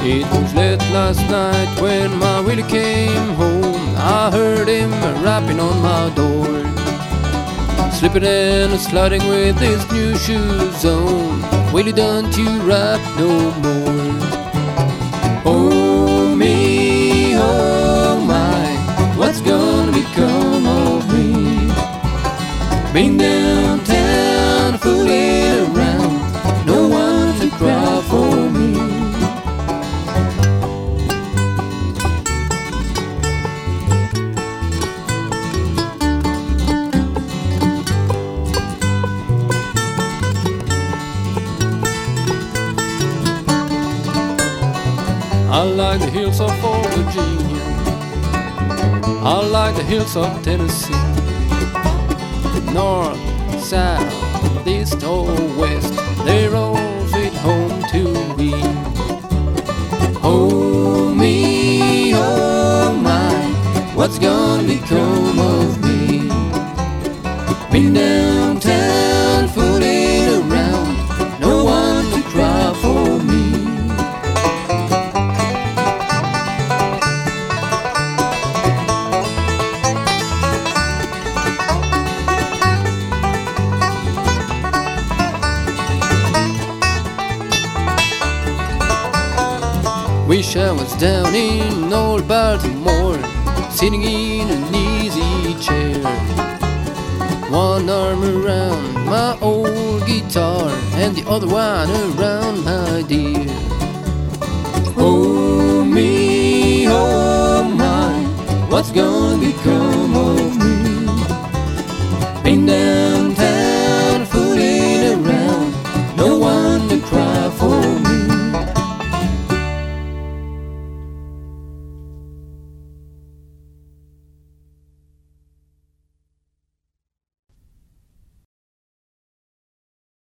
It was late last night when my Willie came home. I heard him rapping on my door, slipping and sliding with his new shoes on. Willie, don't you rap no more. Oh me, oh my, what's gonna become of me? Been downtown, fooling around, no one to cry for me. I like the hills of old Virginia, I like the hills of Tennessee. North, south, east or west, they're all sweet home to me. Oh me, oh my, what's gonna become of me? Been downtown, fooling around, no one to cry for me. Wish I was down in old Baltimore, sitting in an easy chair, one arm around my old guitar and the other one around my dear. Oh me, oh my, what's gonna become of me? Been down